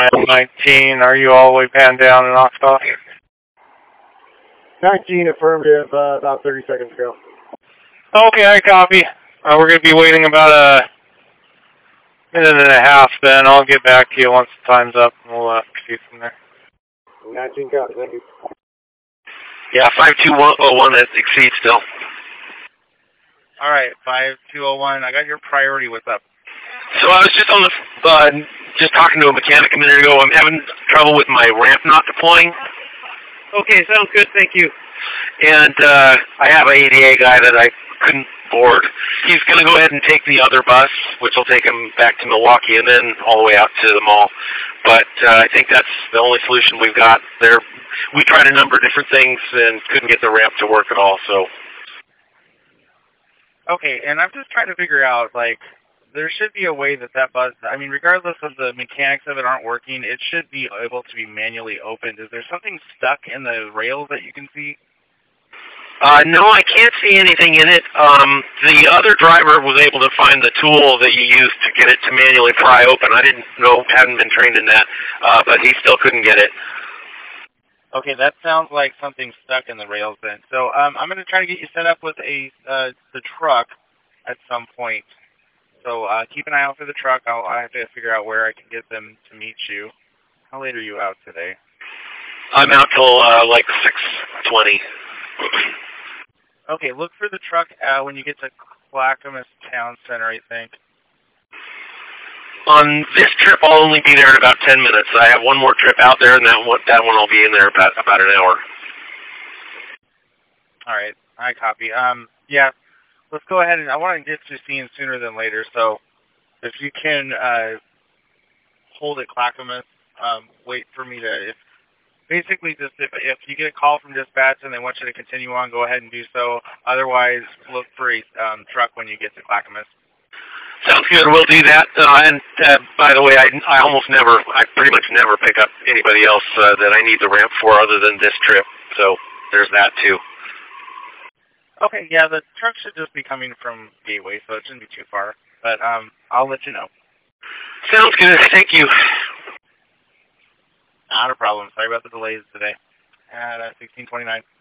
19, are you all the way panned down and knocked off? 19, affirmative, about 30 seconds ago. Okay, I copy. We're going to be waiting about a minute and a half, then I'll get back to you once the time's up, and we'll proceed from there. 19 copy, thank you. Yeah, 5201, that exceeds still. All right, 5201, I got your priority. What's up? So I was just on the, just talking to a mechanic a minute ago. I'm having trouble with my ramp not deploying. Okay, sounds good, thank you. And I have an ADA guy that I couldn't board. He's going to go ahead and take the other bus, which will take him back to Milwaukee and then all the way out to the mall. But I think that's the only solution we've got there. We tried a number of different things and couldn't get the ramp to work at all, so. Okay, and I'm just trying to figure out, like, there should be a way that bus, I mean, regardless of the mechanics of it aren't working, it should be able to be manually opened. Is there something stuck in the rails that you can see? No, I can't see anything in it. The other driver was able to find the tool that you use to get it to manually pry open. I didn't know, hadn't been trained in that, but he still couldn't get it. Okay, that sounds like something stuck in the rails then. So I'm going to try to get you set up with the truck at some point. So keep an eye out for the truck. I have to figure out where I can get them to meet you. How late are you out today? I'm out till like 6:20. Okay, look for the truck when you get to Clackamas Town Center, I think. On this trip, I'll only be there in about 10 minutes. I have one more trip out there, and that one I'll be in there about an hour. All right, I copy. Yeah, let's go ahead and I want to get you seen sooner than later. So if you can hold at Clackamas, wait for me to. Basically, just if you get a call from dispatch and they want you to continue on, go ahead and do so. Otherwise, look for a truck when you get to Clackamas. Sounds good. We'll do that. And by the way, I pretty much never pick up anybody else that I need the ramp for other than this trip. So there's that too. Okay, yeah, the truck should just be coming from Gateway, so it shouldn't be too far. But I'll let you know. Sounds good. Thank you. Not a problem. Sorry about the delays today. At 16:29.